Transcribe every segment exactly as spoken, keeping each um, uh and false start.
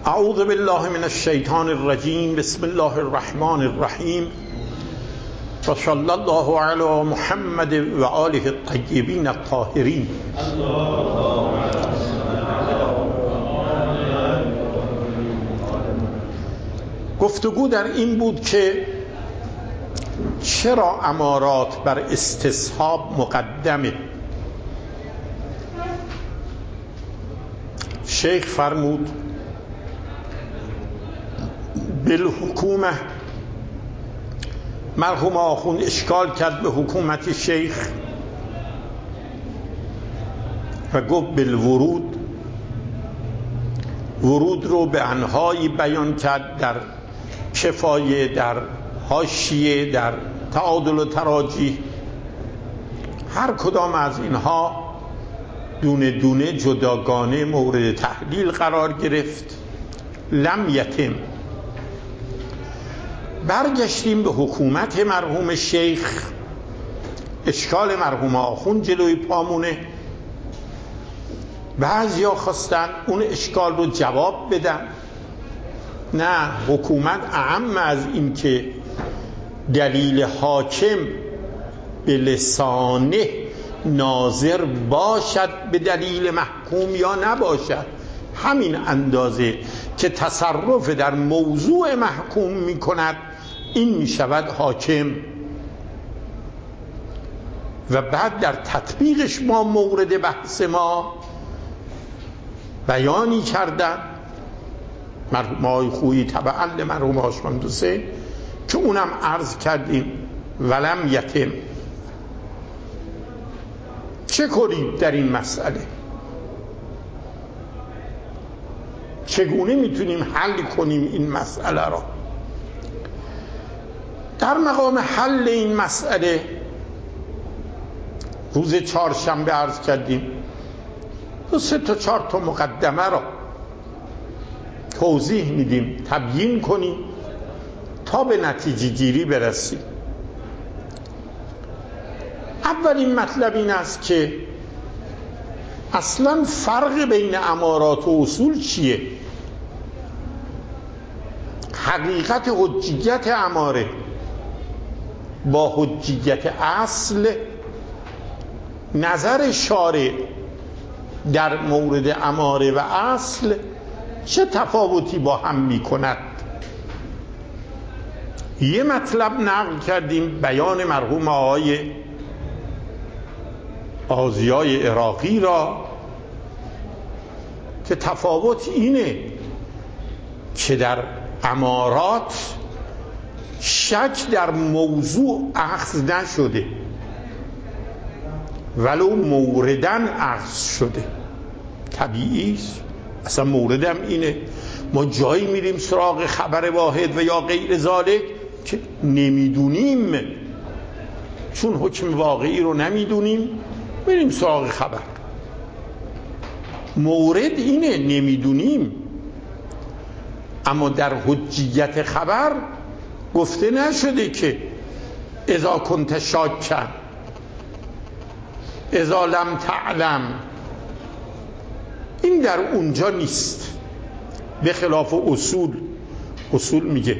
اعوذ بالله من الشیطان الرجیم. بسم الله الرحمن الرحیم و صلی الله علی محمد و آله الطیبین الطاهرین. گفتگو در این بود که چرا امارات بر استصحاب مقدمه. شیخ فرمود بالحکومه. مرحوم آخوند اشکال کرد به حکومت شیخ و گفت بالورود. ورود رو به انواعی بیان کرد، در کفایه، در حاشیه، در تعادل و تراجیح. هر کدام از اینها دونه دونه جداگانه مورد تحلیل قرار گرفت. لم یتم. برگشتیم به حکومت مرحوم شیخ. اشکال مرحوم آخوند جلوی پامونه. بعضیا خواستن اون اشکال رو جواب بدن. نه، حکومت اهم از این که دلیل حاکم به لسانه ناظر باشد به دلیل محکوم یا نباشد، همین اندازه که تصرف در موضوع محکوم می کند این می شود حاکم. و بعد در تطبیقش ما مورد بحث ما بیانی کردن مرحوم آقای خویی تبعا لمرحوم هاشم دوسه که اونم عرض کردیم. ولم یتم. چه کنیم در این مسئله؟ چگونه میتونیم حل کنیم این مسئله را؟ در مقام حل این مسئله روز چهارشنبه عرض کردیم دو سه تا چهار تا مقدمه را توضیح میدیم، تبیین کنیم تا به نتیجه گیری برسیم. اولین مطلب این است که اصلا فرق بین امارات و اصول چیه؟ حقیقت حجیت اماره با حجیت اصل، نظر شارع در مورد اماره و اصل چه تفاوتی با هم می کند؟ یه مطلب نقل کردیم، بیان مرحوم آقای آزیای عراقی را که تفاوت اینه که در امارات شک در موضوع اخذ نشده ولو موردن اخذ شده. طبیعی است، اصلا موردم اینه. ما جایی میریم سراغ خبر واحد و یا غیر ذالک که نمیدونیم، چون حکم واقعی رو نمیدونیم میریم سراغ خبر. مورد اینه، نمیدونیم. اما در حجیت خبر گفته نشده که اذا کنت شاکن اذا لم تعلم. این در اونجا نیست، به خلاف اصول. اصول میگه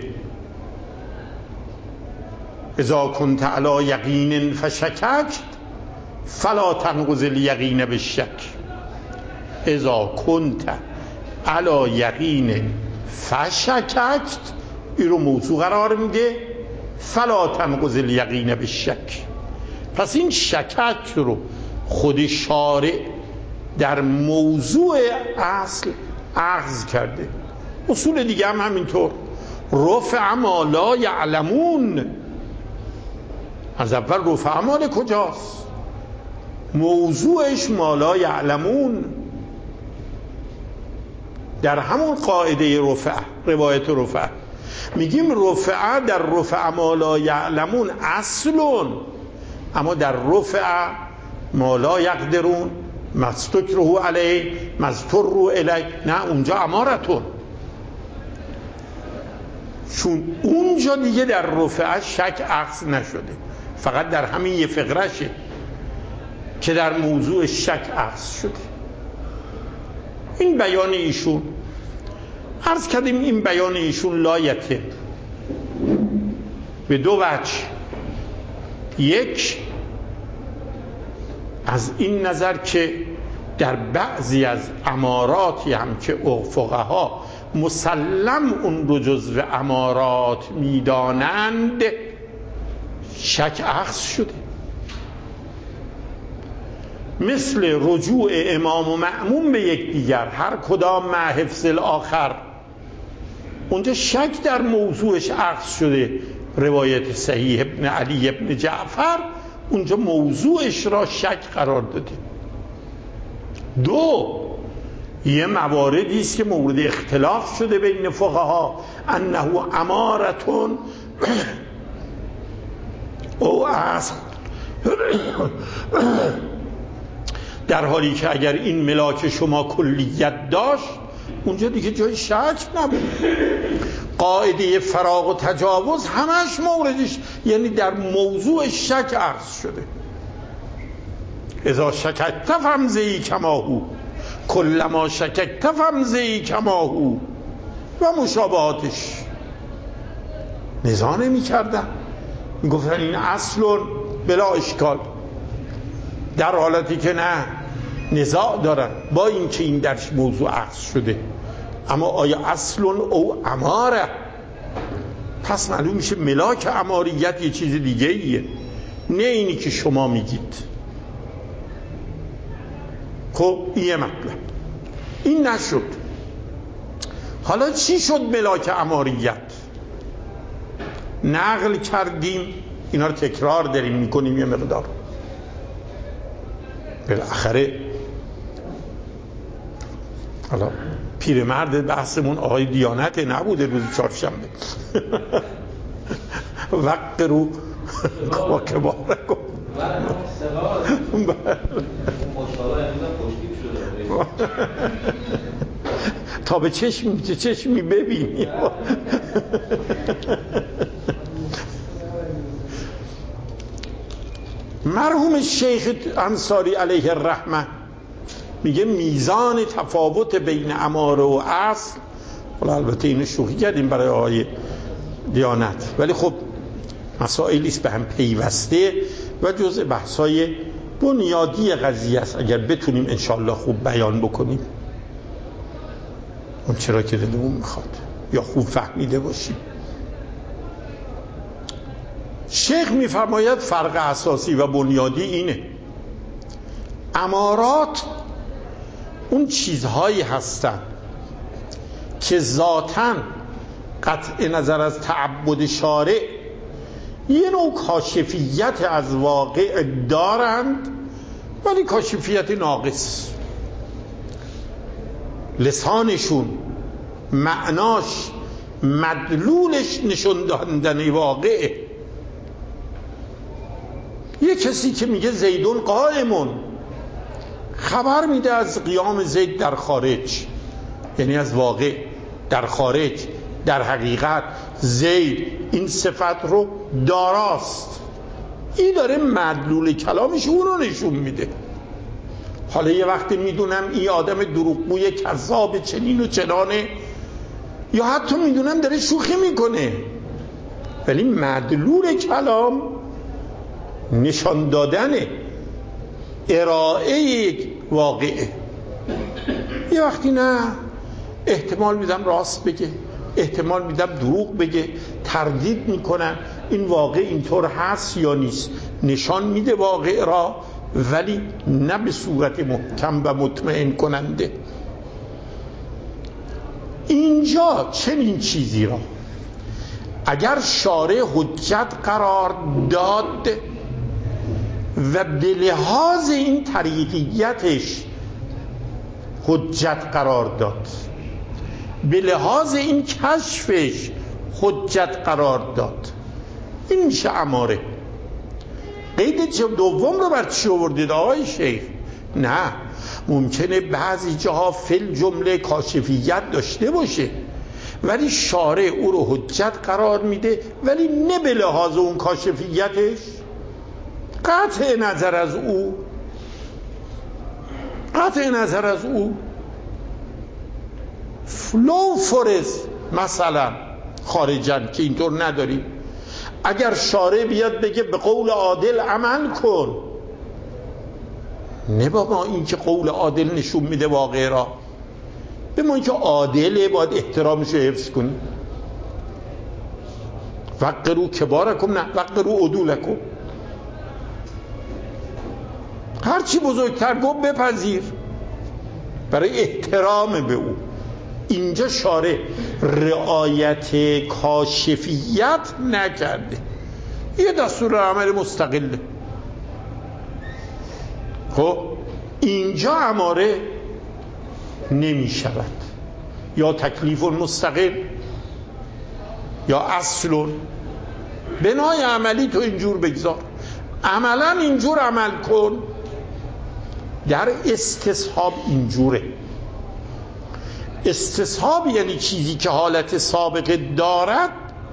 اذا کنت علی یقین فشککت فلا تنقض الیقین بالشک. اذا کنت علی یقین فشککت، این رو موضوع قرار میده، فلا تنقض الیقین بالشک. پس این شکک رو خود شارع در موضوع اصل اخذ کرده. اصول دیگه هم همینطور. رفع ما لا یعلمون. از اول رفع مال کجاست؟ موضوعش ما لا یعلمون. در همون قاعده رفع، روایت رفع میگیم رفع در رفع ما لا یعلمون اصلون، اما در رفع ما لا یقدرون مستکره علیه مستر علیه نه، اونجا امارتون. چون اونجا دیگه در رفع شک اخذ نشده، فقط در همین یه فقرشه که در موضوع شک اخذ شده. این بیان ایشون. عرض کردیم این بیان ایشون لایته به دو وجه. یک، از این نظر که در بعضی از اماراتی هم که فقها مسلم اون رو جزو امارات میدانند شک اخذ شده، مثل رجوع امام و مأموم به یکدیگر، هر کدام مع حفظ الاخر، اونجا شک در موضوعش اخذ شده. روایت صحیح ابن علی ابن جعفر اونجا موضوعش را شک قرار داده. دو، یه مواردی است که مورد اختلاف شده بین فقها، انه امارتون او اصل، در حالی که اگر این ملاک شما کلیت داشت اونجا دیگه جای شک نبود. قاعده فراغ و تجاوز همش موردش، یعنی در موضوع شک عرض شده. اذا شککت فامضی کما هو، کلما شککت فامضی کما هو و مشابهاتش. نزاع نمی کردن، می گفتن این اصل بلا اشکال، در حالتی که نه، نزاع دارن با این که این درش موضوع عکس شده. اما آیا اصل او اماره؟ پس معلوم میشه ملاک اماریت یه چیز دیگه ایه، نه اینی که شما میگید. خب این یه مطلب. این نشد. حالا چی شد ملاک اماریت؟ نقل کردیم، اینا رو تکرار داریم میکنیم یه مقدار. بالاخره حالا پیرمرد بحثمون آقای دیانت نبوده روز چهارشنبه. وقت رو که باره کن تا به چشمی چه چشمی ببینی. مرحوم شیخ انصاری علیه الرحمه میگه میزان تفاوت بین اماره و اصل، حالا البته اینو شوخی کردیم برای آقای دیانت، ولی خب مسائلی است به هم پیوسته و جزء بحثای بنیادی قضیه است. اگر بتونیم انشالله خوب بیان بکنیم اون چرا که دلمون میخواد یا خوب فهمیده باشیم. شیخ میفرماید فرق اساسی و بنیادی اینه: امارات اون چیزهایی هستن که ذاتاً قطع نظر از تعبد شارع یه نوع کاشفیت از واقع دارند، ولی کاشفیت ناقص. لسانشون، معناش، مدلولش نشون دادن واقعه. یه کسی که میگه زیدون قائمون، خبر میده از قیام زید در خارج، یعنی از واقع در خارج، در حقیقت زید این صفت رو داراست. این داره مدلول کلامش اون رو نشون میده. حالا یه وقتی میدونم این آدم دروغگوی کذاب چنین و چنانه، یا حتی میدونم داره شوخی میکنه، ولی مدلول کلام نشان دادن ارائه یک واقعه. یه وقتی نه، احتمال میدم راست بگه، احتمال میدم دروغ بگه، تردید میکنم این واقع اینطور هست یا نیست. نشان میده واقع را، ولی نه به صورت محکم و مطمئن کننده. اینجا چنین چیزی را اگر شارع حجت قرار داد و به لحاظ این طریقیتش حجت قرار داد، به لحاظ این کشفش حجت قرار داد، این میشه اماره. قید دوم رو بر چی آوردید آقای شیخ؟ نه، ممکنه بعضی جاها فل جمله کاشفیت داشته باشه، ولی شارع او رو حجت قرار میده، ولی نه به لحاظ اون کاشفیتش، قطع نظر از او، قطع نظر از او. لو فرض مثلا خارجن که اینطور نداریم، اگر شارع بیاد بگه به قول عادل عمل کن، نه بابا این که قول عادل نشون میده واقع را، به ما این که عادله باید احترامش رو حفظ کنیم. وقروا کبارکم نه وقروا عدولکم، هرچی بزرگتر گفت بپذیر برای احترام به او. اینجا شارع رعایت کاشفیت نکرده، یه دستور عمل مستقله. خب اینجا اماره نمی شود، یا تکلیف مستقل یا اصل. بنای عملی تو اینجور بگذار، عملا اینجور عمل کن. در استصحاب اینجوره. استصحاب یعنی چیزی که حالت سابقه دارد،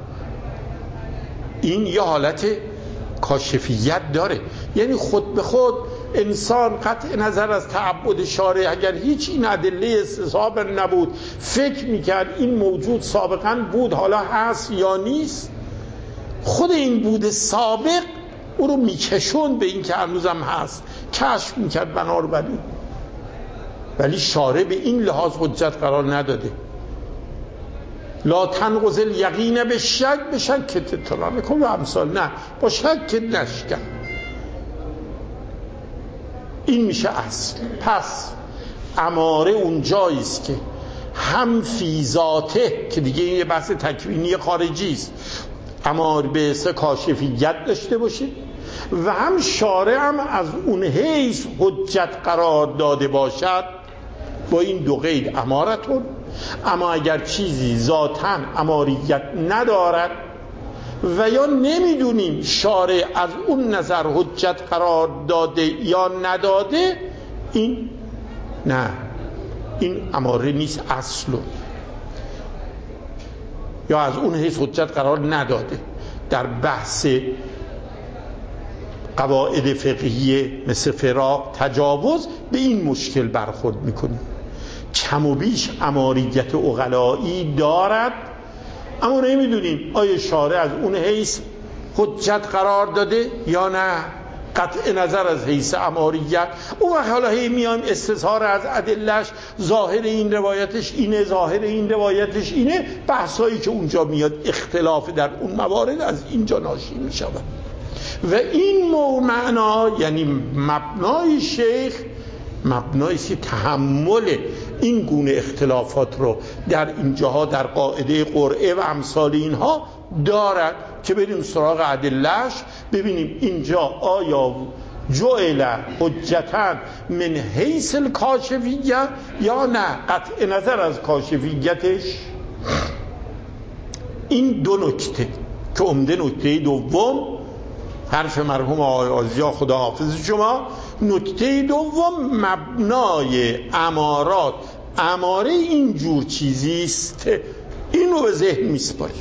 این یه حالت کاشفیت داره، یعنی خود به خود انسان قطع نظر از تعبد شارع اگر هیچ این ادله استصحاب نبود فکر میکرد این موجود سابقا بود حالا هست یا نیست، خود این بود سابق او رو میکشون به این که هنوزم هست، کشف میکرد بنار بدون. ولی شارع به این لحاظ حجت قرار نداده. لا تنقض الیقین به شک، به شک تطلع میکن و امثال، نه با شک نشکن. این میشه اصل. پس اماره اون جاییست که هم فی ذاته، که دیگه این یه بحث تکوینی خارجی است، اماره به حس کاشفیت داشته باشه، و هم شارع هم از اون حیث حجت قرار داده باشد با این دو قید امارتون. اما اگر چیزی ذاتاً اماریت ندارد و یا نمیدونیم شارع از اون نظر حجت قرار داده یا نداده، این نه، این اماره نیست اصلا، یا از اون حیث حجت قرار نداده. در بحث قواعد فقهیه مثل فراق تجاوز به این مشکل برخورد میکنیم. کم و بیش اماریت عقلایی دارد، اما نمیدونیم آیا شارع از اون حیث حجت قرار داده یا نه، قطع نظر از حیث اماریت. اون وقت حالا هی میایم استظهار از ادلش، ظاهر این روایتش اینه، ظاهر این روایتش اینه، بحثایی که اونجا میاد اختلاف در اون موارد از اینجا ناشی میشود. و این معنا یعنی مبنای شیخ مبنای سی تحمل این گونه اختلافات رو در اینجاها در قاعده قرعه و امثال اینها دارد که بریم سراغ ادله‌اش ببینیم اینجا آیا جعل حجتاً من حیث الکاشفیه یا نه قطع نظر از کاشفیتش. این دو نکته که عمده نکته دوم حرف مرحوم آقای آزیا خدا حافظ شما، نکته دوم مبنای امارات، اماره اینجور چیزیست، این رو به ذهن میسپاریم.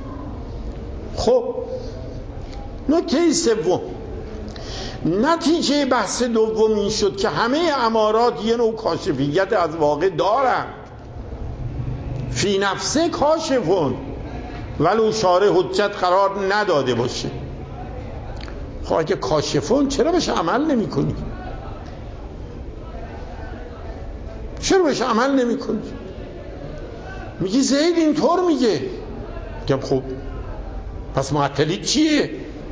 خب نکته سوم، نتیجه بحث دوم این شد که همه امارات یه نوع کاشفیت از واقع دارن، فی نفسه کاشفون ولو شارع حجت قرار نداده باشه. خب اگه کاشفون چرا بهش عمل نمی کنی؟ چرا بهش عمل نمی کنی؟ میگی زید اینطور میگه، میگم خب پس معطلی چیه؟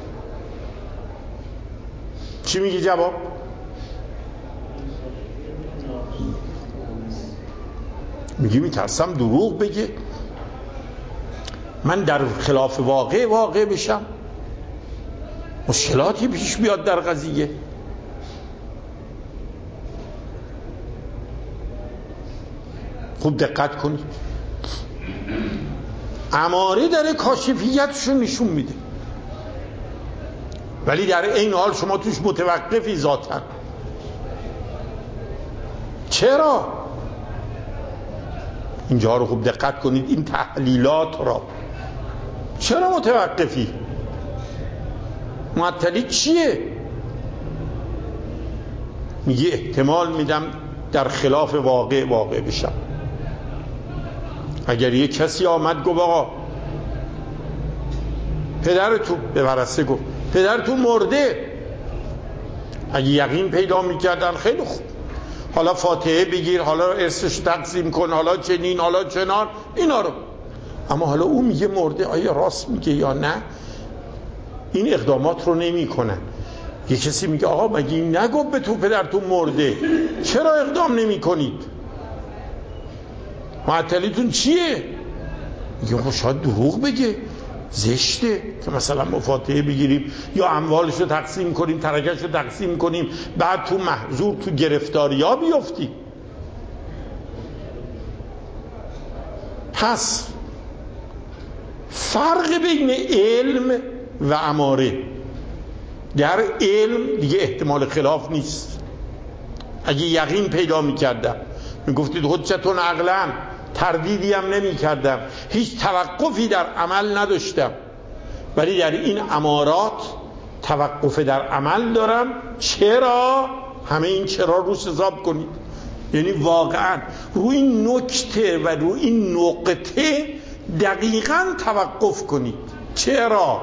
چی میگی جواب؟ میگی میترسم دروغ بگه، من در خلاف واقع واقع بشم، مشکلاتی پیش بیاد در قضیه. خوب دقت کنید، اماره داره کاشفیتشو نشون میده، ولی در این حال شما توش متوقفی ذاتاً. چرا؟ اینجا رو خوب دقت کنید، این تحلیلات را چرا متوقفی؟ معطلی چیه؟ میگه احتمال میدم در خلاف واقع واقع بشم. اگر یه کسی آمد گفت آقا پدرتون، به ورثه گفت پدرتون مرده، اگه یقین پیدا میکردن خیلی خوب، حالا فاتحه بگیر، حالا ارثش تقسیم کن، حالا چنین، حالا چنان، اینا رو. اما حالا او میگه مرده، آیا راست میگه یا نه؟ این اقدامات رو نمی کنن. یه کسی میگه آقا مگه این نگفت به تو پدرتون مرده، چرا اقدام نمی کنید؟ معطلیتون چیه؟ میگه خب شاید دروغ بگه، زشته که مثلا ما فاتحه بگیریم یا اموالش رو تقسیم کنیم، ترکش رو تقسیم کنیم، بعد تو محضور تو گرفتاری ها بیفتیم. پس فرق بین علم و اماره، در علم دیگه احتمال خلاف نیست. اگه یقین پیدا میکردم میگفتید حجتون عقلا، تردیدی هم نمی کردم، هیچ توقفی در عمل نداشتم. ولی در این امارات توقف در عمل دارم. چرا؟ همه این چرا روش حساب کنید، یعنی واقعا روی این نکته و روی این نقطه دقیقاً توقف کنید. چرا؟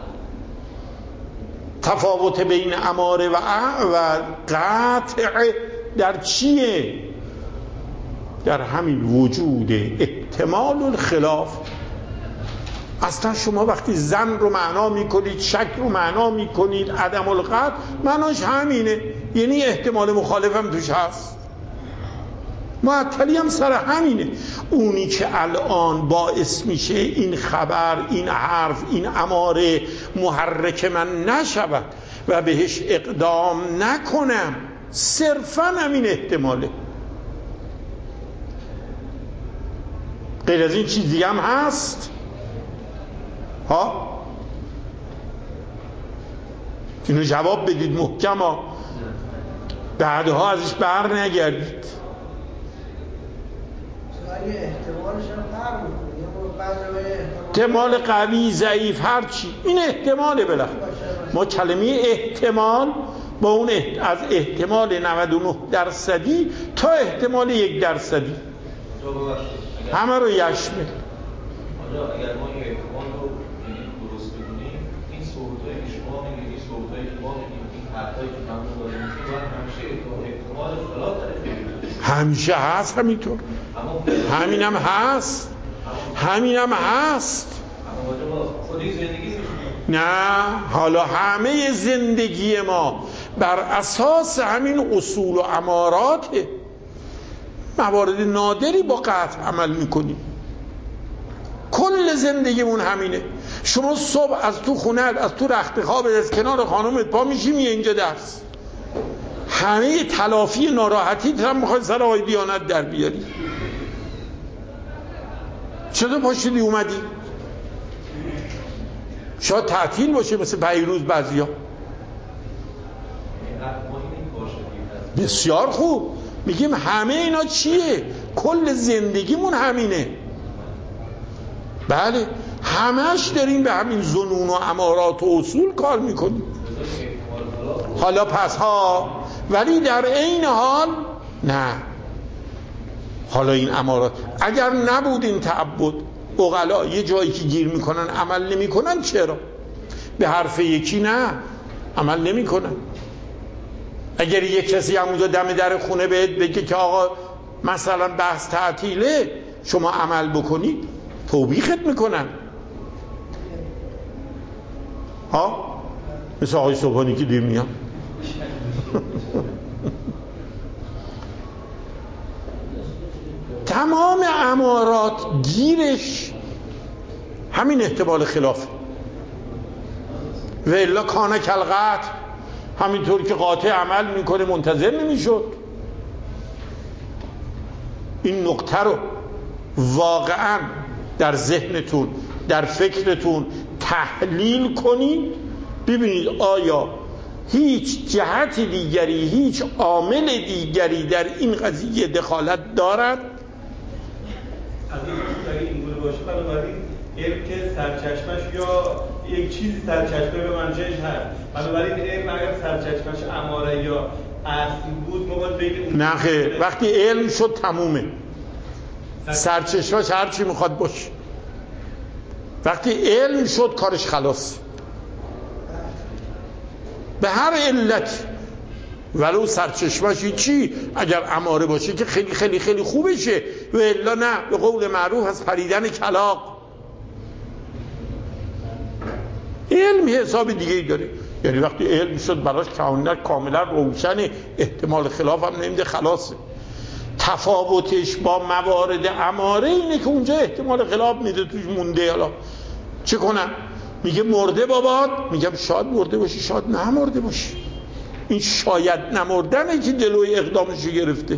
تفاوت بین اماره و و قطع در چیه؟ در همین وجود احتمال الخلاف. اصلا شما وقتی زن رو معنا میکنید، شک رو معنا میکنید، عدم القطع معناش همینه، یعنی احتمال مخالف هم توش هست. معطلی هم سر همینه. اونی که الان باعث میشه این خبر، این حرف، این اماره محرک من نشود و بهش اقدام نکنم، صرفا همین احتماله. غیر از این چیزی هم هست؟ ها؟ اینو جواب بدید محکم ها، بعدها ازش بر نگردید. احتمال قوی، ضعیف، هر چی، این احتماله. بالاخره ما کلمه احتمال با اون از احتمال نود و نه درصدی تا احتمال یک درصدی همه رو یشمل. حالا اگر ما این احتمال رو درست بدونیم، این صورتایی که شما میگید، این صورتایی که ما میگیم، این حرفایی که من داریم میگیم، باید همیشه احتمال خلاف درش همیشه هست. همینطور همینم هست، همینم هست. خودی زندگی نه، حالا همه زندگی ما بر اساس همین اصول و اماراته. موارد نادری با قطع عمل میکنیم، کل زندگیمون همینه. شما صبح از تو خونت، از تو رخت خوابت، از کنار خانومت پا میشی میه اینجا درس، همه تلافی ناراحتیت هم میخوای سر آقای دیانت در بیاری. چطور پاشیدی اومدی؟ شاید تعطیل باشه مثل پیروز بعضیا. بسیار خوب، میگیم همه اینا چیه؟ کل زندگیمون همینه. بله، همش داریم به همین ظنون و امارات و اصول کار میکنیم. حالا پس ها، ولی در عین حال نه. حالا این امارات اگر نبود این تعبد، عقلا یه جایی که گیر میکنن عمل نمیکنن، چرا؟ به حرف یکی نه عمل نمیکنن. اگر یه کسی همونجا دم در خونه بهت بگه که آقا مثلا بحث تعطیله، شما عمل بکنید، توبیخت میکنن. ها؟ مثل آقای صبحانی که دیر میان. تمام امارات گیرش همین احتمال خلافه. و الا کان کالقطع، همینطور که قاطع عمل میکنه منتظر نمیشد. این نقطه رو واقعا در ذهنتون، در فکرتون تحلیل کنید، ببینید آیا هیچ جهت دیگری، هیچ عامل دیگری در این قضیه دخالت دارد؟ اگه این گونه باشه، بنابراین علم که سرچشمش یا یک چیزی سرچشمه به منشأش هست، بنابراین علم اگر سرچشمش اماره یا اصل بود، ما باید بگیم نه خیر، وقتی علم شد تمومه. سرچشمه‌اش هر چی میخواد باشه. وقتی علم شد کارش خلاص به هر علت، ولو سرچشمه‌اش چی اگر اماره باشه که خیلی خیلی خیلی خوبشه، و الا نه، به قول معروف از پریدن کلاغ. علم حساب دیگه ای داره. یعنی وقتی علم شد براش کاملا کاملا روشنه، احتمال خلاف هم نمیده، خلاصه. تفاوتش با موارد اماره اینه که اونجا احتمال خلاف میده، توش مونده. حالا چه کنم؟ میگه مرده بابات، میگم شاید مرده باشی شاید نه مرده باشی. این شاید نمردنه که جلوی اقدامشو گرفته،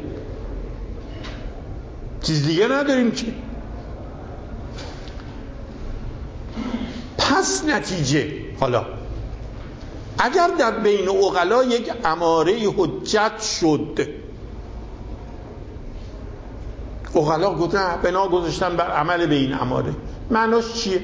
چیز دیگه نداریم که. پس نتیجه، حالا اگر در بین عقلا یک اماره حجت شد، عقلا گفتن بنا گذاشتن بر عمل به این اماره، معناش چیه؟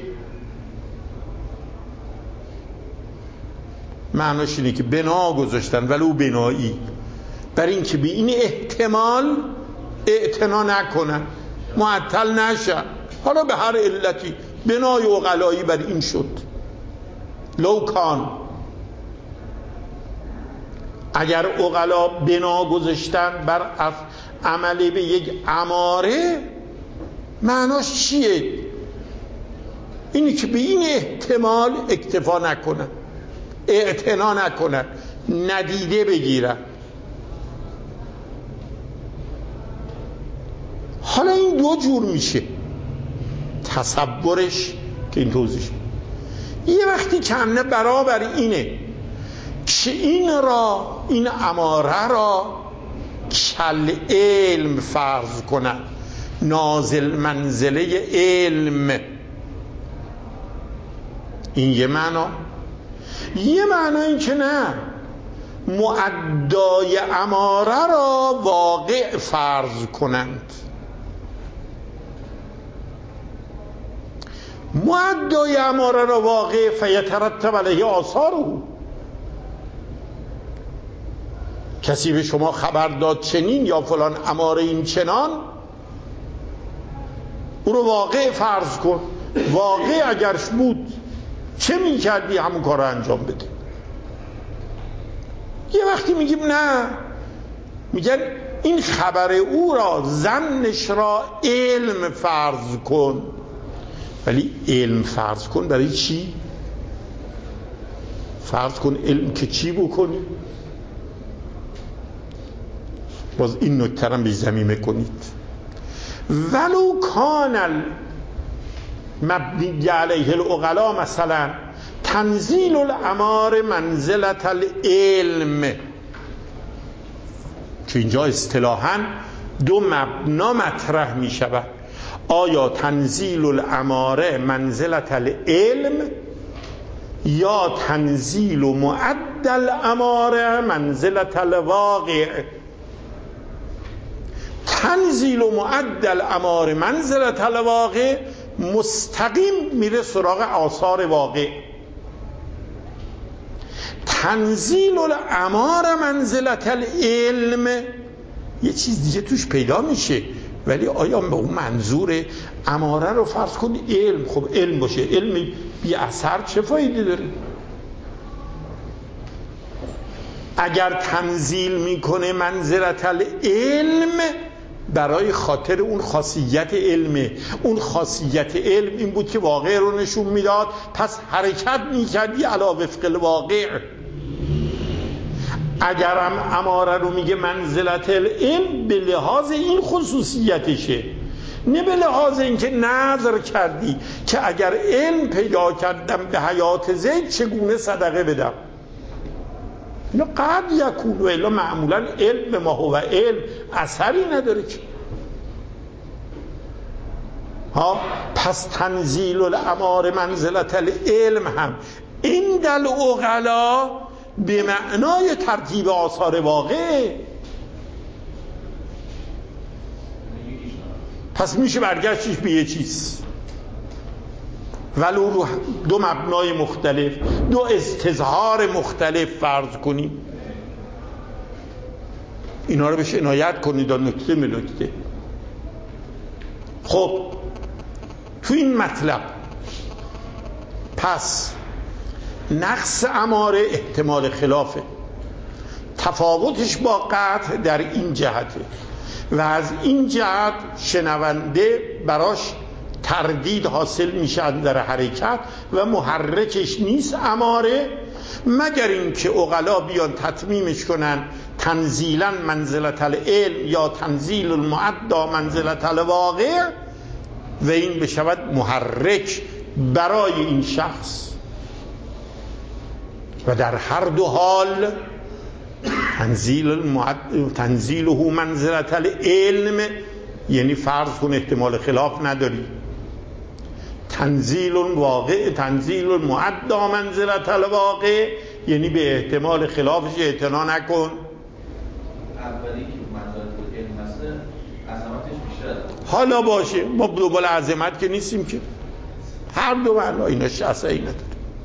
معناش اینه که بنا گذاشتن، ولو بنایی، بر این که به این احتمال اعتنا نکنن، معطل نشن. حالا به هر علتی بنای عقلایی بر این شد. لو کان، اگر عقلا بنا گذاشتن بر عمل به یک اماره، معناش چیه؟ اینی که به این احتمال اکتفا نکنن، اعتنا نکنن، ندیده بگیرن. حالا این دو جور میشه تصورش که این توضیح. یه وقتی کنه برابر اینه که این را، این اماره را کل علم فرض کنن، نازل منزله علم. این یه معنا. یه معنا این که نه، معدای اماره را واقع فرض کنند. معدای اماره را واقع، فیترتب علیه آثاره. کسی به شما خبر داد چنین یا فلان اماره این چنان، او رو واقع فرض کن. واقع اگرش بود چه می کردی؟ همون کار رو انجام بده. یه وقتی میگیم نه، میگن این خبر او را، ظنش را علم فرض کن. ولی علم فرض کن برای چی؟ فرض کن علم که چی بکنی؟ باز این نکته را به ضمیمه کنید. ولو کان مبنی علیه العقلا، مثلا تنزیل الامار منزلت العلم، که اینجا اصطلاحاً دو مبنا مطرح می شود. آیا تنزیل الاماره منزلت العلم یا تنزیل معدل اماره منزلت الواقع؟ تنزیل معدل اماره منزلت الواقع مستقیم میره سراغ آثار واقع. تنزیل الاماره منزلت العلم یه چیز دیگه توش پیدا میشه. ولی آیا به اون منظور اماره رو فرض کن علم؟ خب علم باشه، علم بی اثر چه فایده داره؟ اگر تنزیل میکنه منزلت العلم، برای خاطر اون خاصیت علمه. اون خاصیت علم این بود که واقع رو نشون میداد، پس حرکت میکردی علی وفق الواقع. اگرم اماره رو میگه منزلت العلم، به لحاظ این خصوصیتشه، نه به لحاظ اینکه نظر کردی که اگر علم پیدا کردم به حیات زید چگونه صدقه بدم. اینا قد یکون، و الا معمولا علم ما هو علم اثری نداره که. ها پس تنزیل الامار منزلت العلم هم این دل عقلا به معنای ترتیب آثار واقع. پس میشه برگشتش به یه چیز، ولو رو دو مبنای مختلف، دو استظهار مختلف فرض کنیم. اینا رو بهش عنایت کنید، نکته به نکته. خب تو این مطلب پس نقص اماره احتمال خلافه، تفاوتش با قطع در این جهته و از این جهت شنونده براش تردید حاصل میشه در حرکت و محرکش نیست اماره، مگر اینکه عقلا بیان تتمیمش کنن تنزیلا منزلت العلم یا تنزیل المعدا منزلت الواقع و این بشود محرک برای این شخص. و در هر دو حال تنزیل المعد تنزیله منزلت العلم یعنی فرض کن احتمال خلاف نداری، تنزیل واقع تنزیل المعدا منزلت الواقع یعنی به احتمال خلافش اعتنا نکن. اولی که منزلت العلم هست عظمتش بیشتره. حالا باشه، ما دوباره عظمت که نیستیم که، هر دو معنا ایناش اصلا نداره.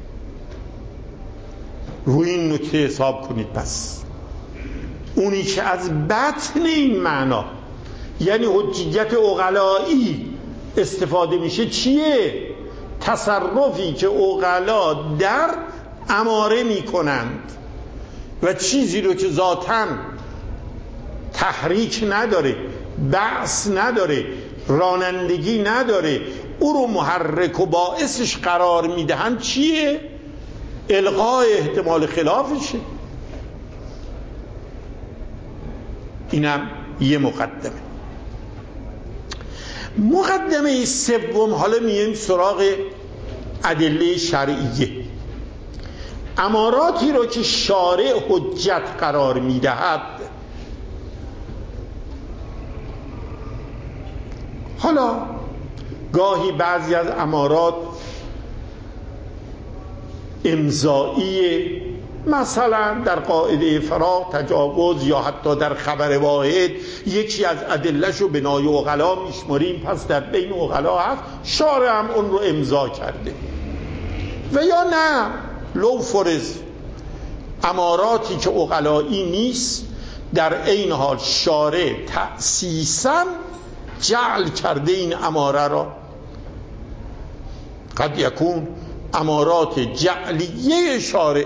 روی این نکته حساب کنید. پس اونی که از بطن این معنا یعنی حجیت عقلایی استفاده میشه چیه؟ تصرفی که عقلا در اماره میکنند و چیزی رو که ذاتاً تحریک نداره، بعث نداره، رانندگی نداره، او رو محرک و باعثش قرار میدهند چیه؟ الغای احتمال خلافشه. اینم یه مقدمه. مقدمه سوم، حالا میایم سراغ ادله شرعیه. اماراتی رو که شارع حجت قرار میدهد، حالا گاهی بعضی از امارات امضائیه، مثلا در قاعده فراغ تجاوز یا حتی در خبر واحد یکی از ادله‌شو بنای عقلا میشماریم، پس در بین عقلا هست، شارع هم اون رو امضا کرده. و یا نه لو فرض اماراتی که عقلایی نیست، در عین حال شارع تأسیساً جعل کرده این اماره را. قد یکون امارات جعلیه شارع،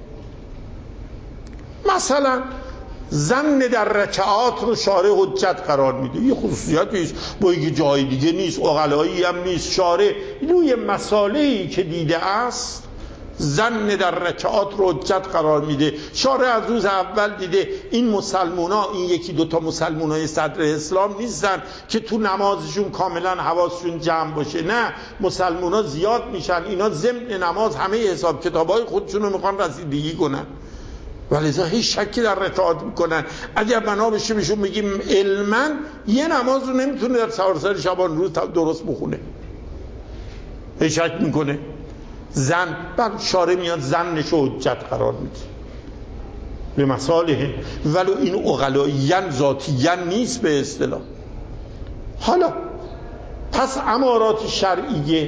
مثلا ظن در رکعات رو شارع حجت قرار میده، یه خصوصیتی است با اینکه جای دیگه نیست، عقلایی هم نیست، شارع روی مسائلی که دیده است ظن در رکعات رو حجت قرار میده. شارع از روز اول دیده این مسلمونا، این یکی دوتا مسلمونای صدر اسلام نیستن که تو نمازشون کاملا حواسشون جمع باشه، نه، مسلمونا زیاد میشن، اینا ضمن نماز همه حساب کتابای خودشون رو میخوان رسیدگی کنن، ولذا هیچ شکی در رکعات میکنن. اگر بنا بشه بهشون بگیم علما یه نماز رو نمیتونه در سراسر شبان روز درست بخونه، هیچ شک میکنه. زن بر شارع میاد زنش رو حجت قرار میده به مصالح، ولو این عقلاییاً ذاتیاً نیست به اصطلاح. حالا پس امارات شرعیه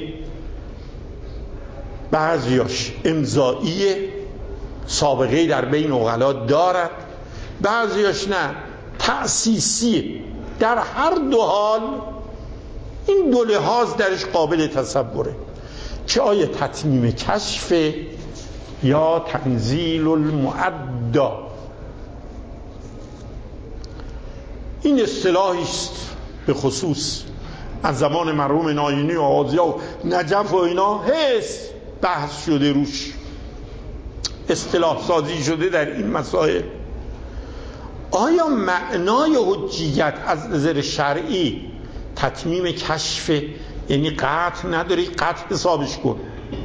بعضیاش امضائیه، سابقه در بین عقلا دارد، بعضیاش نه، تأسیسیه. در هر دو حال این دو لحاظ درش قابل تصوره که آیا تتمیم کشف یا تنزیل المعدا. این اصطلاحی است به خصوص از زمان مرحوم ناینی و آزیا و نجف و اینا هست بحث شده، روش اصطلاح سازی شده در این مسائل. آیا معنای حجیت از نظر شرعی تتمیم کشف یعنی قطع نداری، قطع حسابش کن،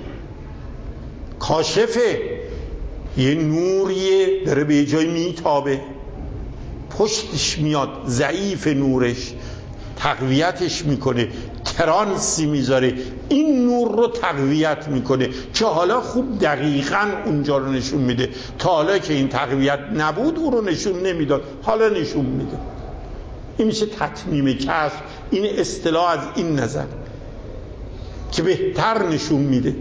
کاشفه یه نوریه داره به جای میتابه، پشتش میاد ضعیف نورش تقویتش میکنه، ترانسی میذاره، این نور رو تقویت میکنه که حالا خوب دقیقاً اونجا رو نشون میده، تا حالا که این تقویت نبود او رو نشون نمیداد، حالا نشون میده. این میشه تتمیم کشف. این اصطلاح از این نظر که بهتر نشون میده.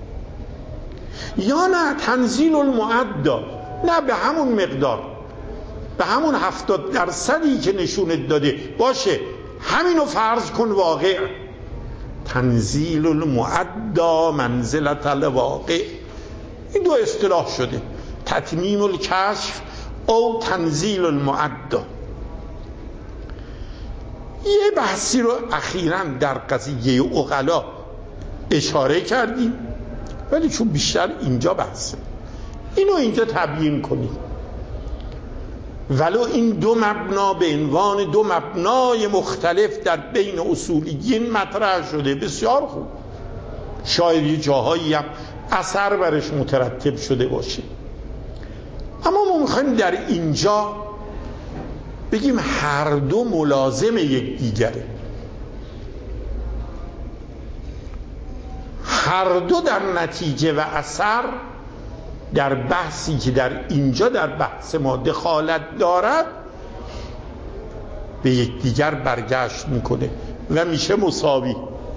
یا نه تنزیل المعدا، نه به همون مقدار، به همون هفتاد درصدی که نشونت داده باشه، همینو فرض کن واقع. تنزیل المعدا منزلت الواقع. این دو اصطلاح شده، تتمیم الکشف او تنزیل المعدا. یه بحثی رو اخیراً در قضیه عقلا اشاره کردیم، ولی چون بیشتر اینجا بحثه اینو اینجا تبیین کنیم. ولو این دو مبنا به عنوان دو مبنای مختلف در بین اصولیین مطرح شده، بسیار خوب، شاید یه جاهایی هم اثر برش مترتب شده باشه، اما ما میخوایم در اینجا بگیم هر دو ملازم یک دیگره، هر دو در نتیجه و اثر در بحثی که در اینجا در بحث ما دخالت دارد به یکدیگر برگشت میکنه و میشه مساوی.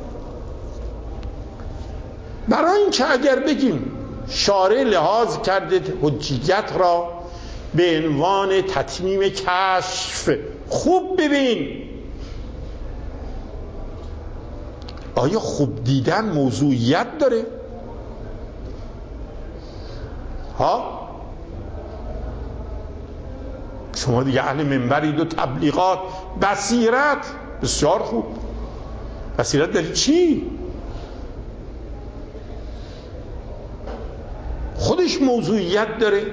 برای اینکه اگر بگیم شارع لحاظ کرده حجیت را به عنوان تتمیم کشف، خوب ببین آیا خوب دیدن موضوعیت داره؟ ها شما دیگه اهل منبرید و تبلیغات. بصیرت، بسیار خوب، بصیرت داری چی؟ خودش موضوعیت داره؟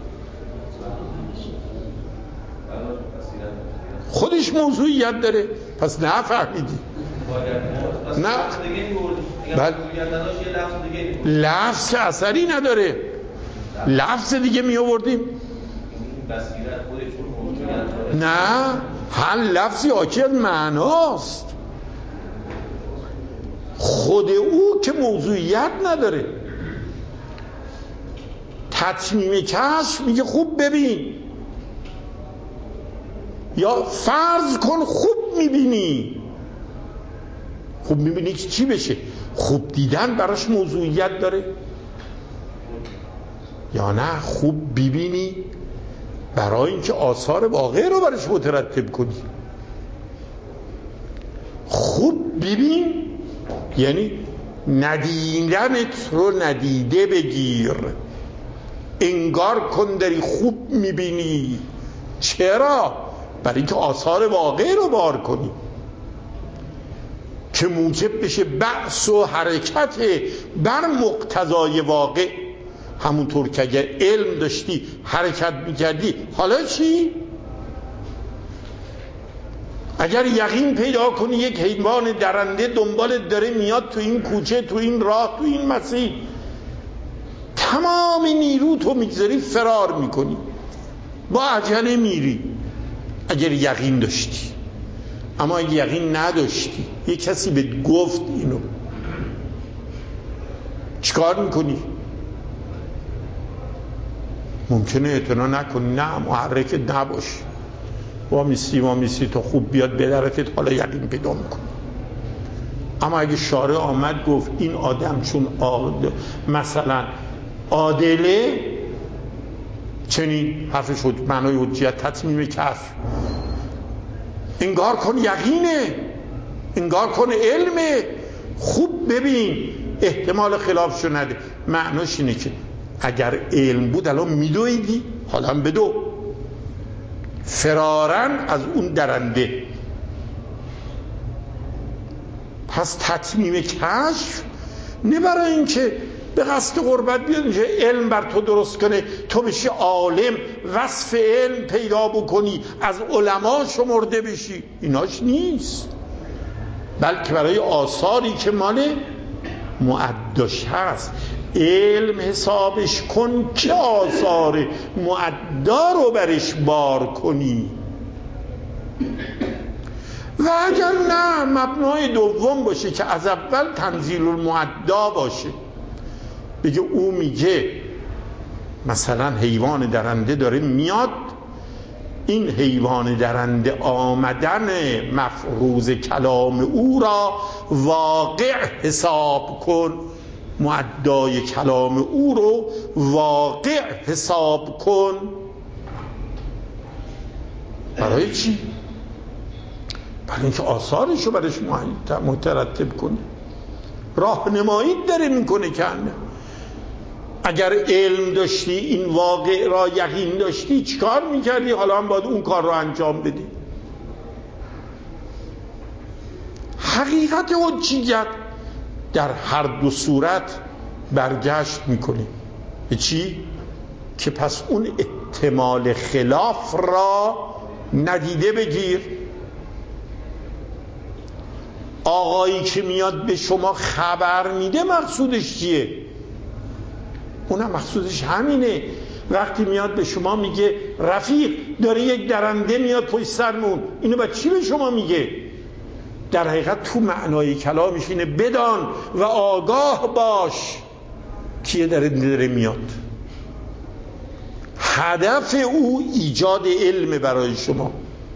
خودش موضوعیت داره؟ پس نه فهمیدی. نه بل... لفظ اثری نداره، لفظ دیگه می آوردیم. نه، هر لفظی حاکی از معناست، خود او که موضوعیت نداره. تتمیم کشف میگه خوب ببین، یا فرض کن خوب میبینی. خوب میبینی که چی بشه؟ خوب دیدن براش موضوعیت داره یا نه؟ خوب ببینی برای اینکه آثار واقع رو برش مترتب کنی. خوب ببین یعنی ندیدنت رو ندیده بگیر، انگار کن داری خوب میبینی. چرا؟ برای اینکه آثار واقع رو بار کنی که موجب بشه بعث و حرکت بر مقتضای واقع. همونطور که اگر علم داشتی حرکت میکردی، حالا چی؟ اگر یقین پیدا کنی یک حیوان درنده دنبالت داره میاد تو این کوچه، تو این راه، تو این مسیر، تمام نیرو تو میگذاری فرار میکنی، با عجله میری اگر یقین داشتی. اما اگر یقین نداشتی، یک کسی بهت گفت اینو، چیکار میکنی؟ ممکنه اعتنا نکنی، نه محرک نباش، وا میسی وا میسی تو خوب بیاد بدرتت، حالا یقین پیدا میکنی. اما اگه شارع آمد گفت این آدم چون عادل مثلا عادله، چنین حرفش شد معنای حجیت تتمیم کشف، انگار کن یقینه، انگار کن علمه، خوب ببین احتمال خلافشو نده. معناش اینه که اگر علم بود الان میدویدی، حالا هم بدو، فرارن از اون درنده. پس تتمیم کشف نه برای اینکه به قصد قربت بیاد که علم بر تو درست کنه، تو بشی عالم، وصف علم پیدا بکنی، از علما شمرده بشی، ایناش نیست، بلکه برای آثاری که مال معداش هست. علم حسابش کن که آثار معدا رو برش بار کنی. و اگر نه مبنای دوم باشه که از اول تنزیل المعدا باشه، بگه او میگه مثلا حیوان درنده داره میاد، این حیوان درنده آمدن مفروض کلام او را واقع حساب کن، معدای کلام او رو واقع حساب کن. برای چی؟ برای اینکه آثارشو برش مترتب کنه، راهنمایی داره میکنه. که اگر علم داشتی، این واقع را یقین داشتی، چیکار میکردی؟ حالا هم باید اون کار رو انجام بدی. حقیقت حجیت در هر دو صورت برگشت میکنه به چی؟ که پس اون احتمال خلاف را ندیده بگیر. آقایی که میاد به شما خبر میده مقصودش چیه؟ اونم مقصودش همینه. وقتی میاد به شما میگه رفیق داره یک درنده میاد پشت سرمون، اینو با چی به شما میگه؟ در حقیقت تو معنای کلامش اینه بدان و آگاه باش کیه داره داره میاد. هدف او ایجاد علم برای شما.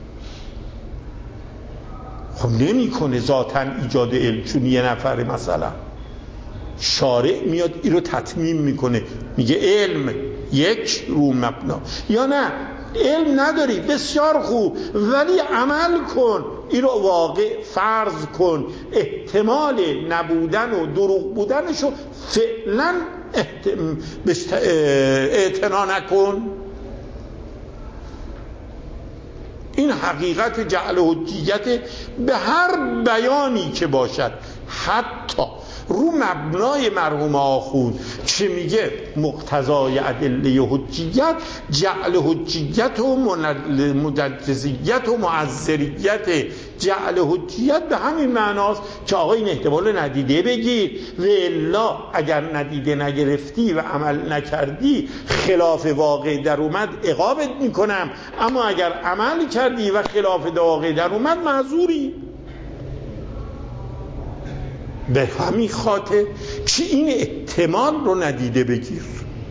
خب نمی کنه ذاتاً ایجاد علم، چون یه نفره مثلا شارع میاد این رو تتمیم میکنه، میگه علم یک رو مبنا، یا نه علم نداری بسیار خوب ولی عمل کن، این رو واقع فرض کن، احتمال نبودن و دروغ بودنش رو فعلا اعتنا نکن. این حقیقت جعل حجیت به هر بیانی که باشد، حتی رو مبنای مرحوم آخوند که میگه مقتضای ادله حجیت جعل حجیت و مجزیت و معذریت. جعل حجیت به همین معناست که آقا این احتمال ندیده بگیر، و الا اگر ندیده نگرفتی و عمل نکردی خلاف واقع در اومد عقابت میکنم، اما اگر عمل کردی و خلاف واقع در اومد معذوری. به همین خاطر که این احتمال رو ندیده بگیر.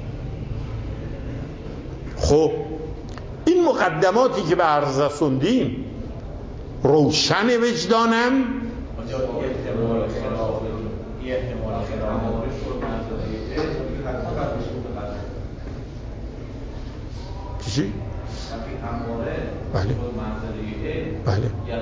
خب این مقدماتی که به عرض رسوندیم روشن وجدانم. چی؟ بله بله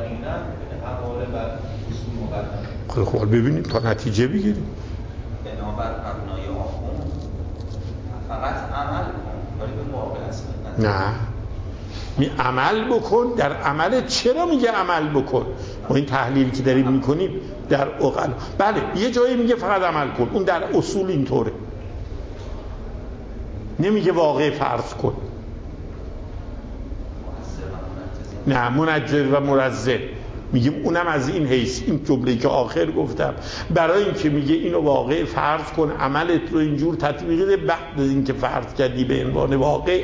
خب خب ببینیم تا نتیجه بگیریم. بنابر مبنای آخوند فقط عمل کن ولی به واقع اصلا نه می عمل بکن. در عمل چرا میگه عمل بکن؟ ما این تحلیلی که داریم میکنیم در عقل، بله یه جایی میگه فقط عمل کن، اون در اصول اینطوره، نمیگه واقع فرض کن. نه منجر و مرزه میگیم اونم از این حیث، این جمله که آخر گفتم برای اینکه میگه اینو واقع فرض کن، عملت رو اینجور تطبیق ده، بعد از اینکه فرض کردی به عنوان واقع،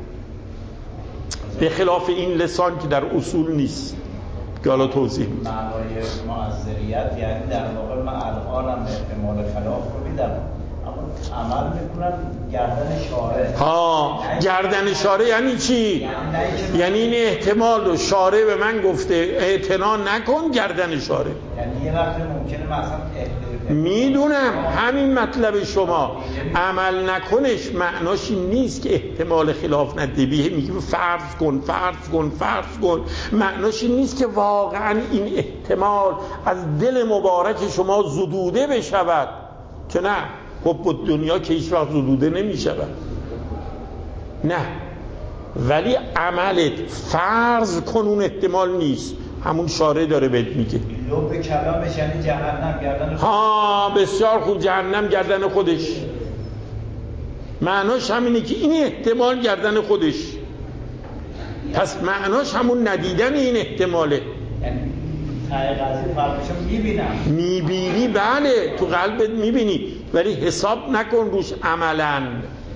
به خلاف این لسان که در اصول نیست که حالا توضیح میدم. معنای معذریت یعنی در واقع من الانم احتمال خلاف رو میدم اما عمل میکنم گردن شارع. ها گردن شارع یعنی چی؟ یعنی این احتمال رو شارع به من گفته اعتنا نکن، گردن شارع. یعنی یه وقت ممکنه مثلا میدونم همین مطلب شما، عمل نکنش معناش این نیست که احتمال خلاف ندیبیه، میگه فرض کن فرض کن فرض کن، معناش این نیست که واقعا این احتمال از دل مبارک شما زدوده بشود، که نه خب دنیا که هیچ وقت زدوده نمی شود، نه، ولی عملت فرض کن اون احتمال نیست، همون شارع داره بهت میگه. لب کلامش یعنی جهنم گردن خودش. ها بسیار خوب، جهنم گردن خودش، معناش همینه که این احتمال گردن خودش، پس معناش همون ندیدن این احتماله. یعنی ته قضیه فرقشو میبینم، میبینی بله تو قلبت میبینی، ولی حساب نکن روش عملاً.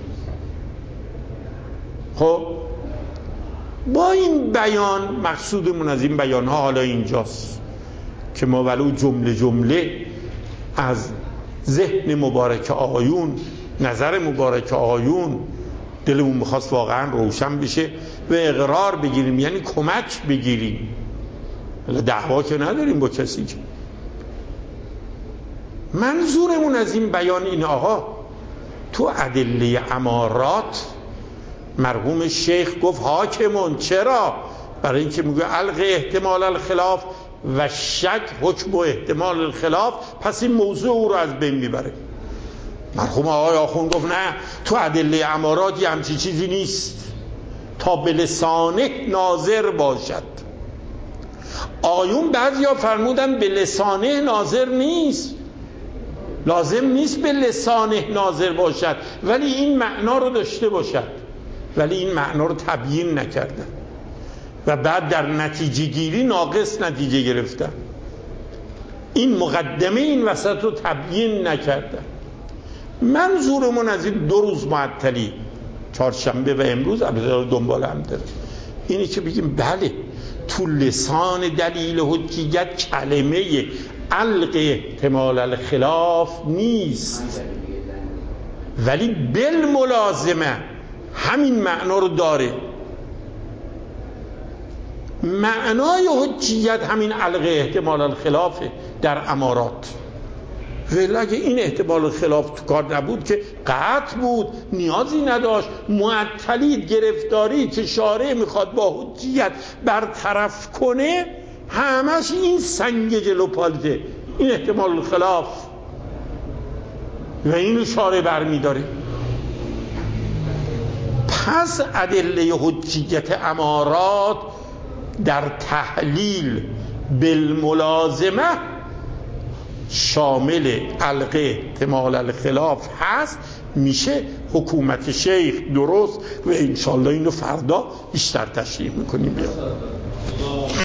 خب با این بیان مقصودمون از این بیان ها حالا اینجاست که ما ولو جمله جمله از ذهن مبارک آقایون، نظر مبارک آقایون دلمون بخواست واقعا روشن بشه و اقرار بگیریم، یعنی کمک بگیریم. دعوا که نداریم با کسی، که منظورمون از این بیان این آقا تو ادله امارات مرحوم شیخ گفت حاکمون، چرا؟ برای اینکه میگه الغ احتمال الخلاف و شک حکم و احتمال الخلاف، پس این موضوع او رو از بین میبره. مرحوم آقای آخوند گفت نه، تو ادله امارات یه همچی چیزی نیست تا به لسانه ناظر باشد. آیون بعضیا فرمودن به لسانه ناظر نیست، لازم نیست به لسانه ناظر باشد، ولی این معنا رو داشته باشد، ولی این معنا رو تبیین نکردن و بعد در نتیجه گیری ناقص نتیجه گرفتن. این مقدمه این وسط رو تبیین نکردن. منظورمون از این دو روز معطلی، چهارشنبه و امروز، البته دنبال هم داره، اینه که بگیم بله تو لسان دلیل حجیت کلمه علق احتمال الخلاف نیست، ولی بالملازمه همین معنا رو داره. معنای حجیت همین علق احتمال الخلافه در امارات. ولی اگه این احتمال الخلاف تو کار نبود که قطع بود، نیازی نداشت. معطلی گرفتاری که شارع میخواد با حجیت برطرف کنه، همش این سنگ جلو پالته، این احتمال الخلاف، و اینو شارع برمیداره. پس ادله حجیت امارات در تحلیل بالملازمه شامل علق احتمال الخلاف هست. میشه حکومت شیخ درست، و انشالله اینو فردا بیشتر تشریح میکنیم.